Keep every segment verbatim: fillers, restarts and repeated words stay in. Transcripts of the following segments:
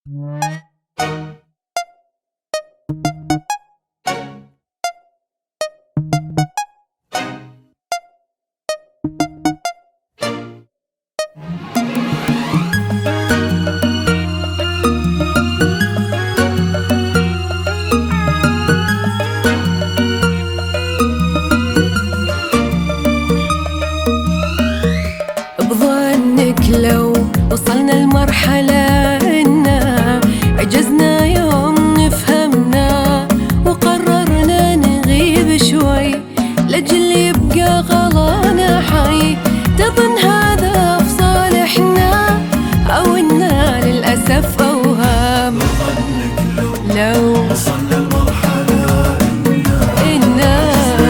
لو وصلنا لمرحلة إنا عجزنا يوم نفهمنا وقررنا نغيب شوي لأجل يبقى غلانا حي، تظن هذا في صالحنا أو إنا للأسف أوهام؟ لو وصلنا لمرحلة إنا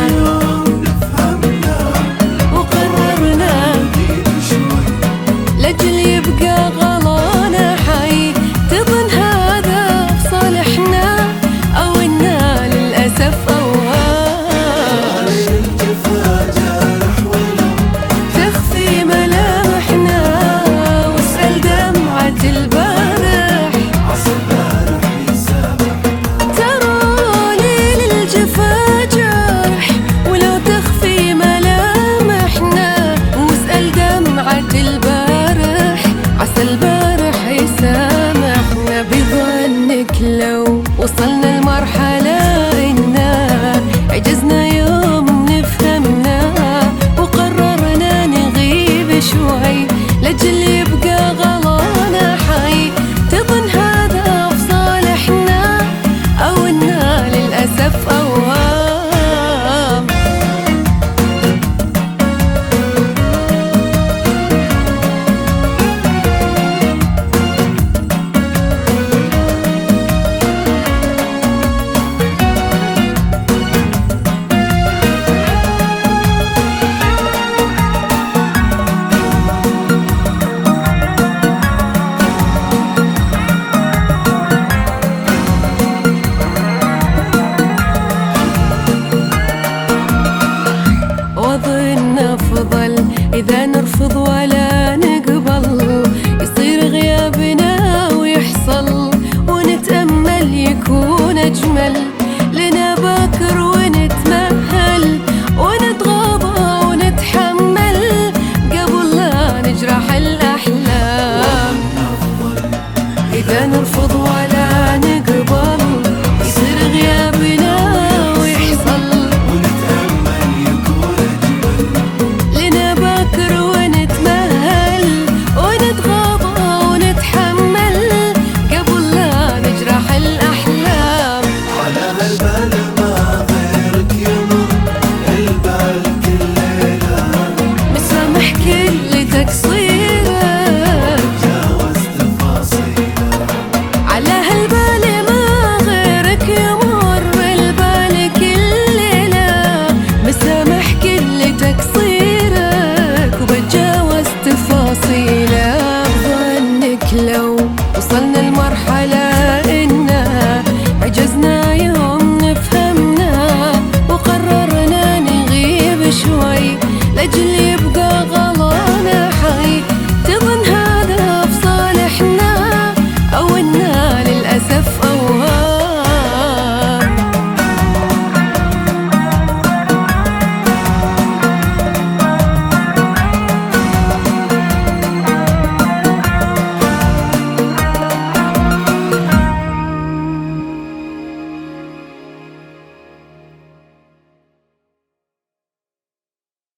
نفهمنا وقررنا نغيب شوي لأجل يبقى غلانا حي، تظن هذا في صالحنا أو إنا للأسف أوهام؟ الجفا جارح ولو تخفي ملامحنا واسأل دمعة البارح عسى البارح يسامح. ترى ليل الجفا جارح ولو تخفي ملامحنا واسأل دمعة البارح عسى البارح يسامحنا. بظنك لو وصلنا لمرحلة إنا عجزنا يوم نفهمنا وقررنا نغيب شوي لأجل يبقى غلانا حي، تظن هذا في صالحنا أو إنا للأسف أوهام؟ وأظن أفضل إذا نرفض ولا نقبل يصير غيابنا ويحصل ونتأمل يكون أجمل لنا باكر ونتمهل ونتغاضى ونتحمل قبل لا نجرح الأحلام. إذا نرفض ولا نقبل يصير غيابنا ويحصل ونتأمل يكون أجمل لنا باكر ونتمهل ونتغاضى ونتحمل قبل لا نجرح الأحلام. على هالبال ما غيرك يمر البال كل ليلة مسامح كل تقصيرك تجاوز تفاصيله. على هالبال ما غيرك يمر البال كل ليلة مسامح كل تقصيرك وبتجاوز تفاصيله. ظنك لو وصلنا لمرحلة